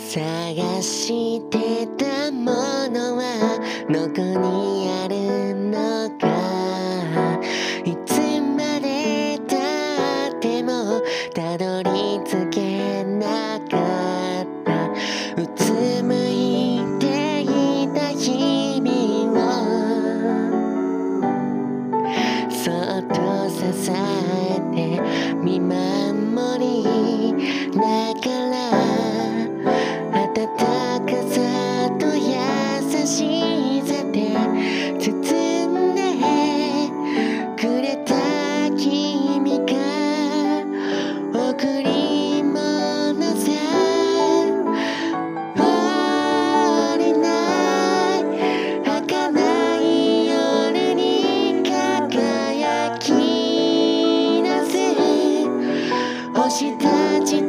探してたものはどこにあるのか、いつまでたってもたどり着けなかった。うつむいていた日々をそっと支えて見守りながら、温かさと優しさで包んでくれた君が贈り物さ。降りない儚い夜に輝き出す星たち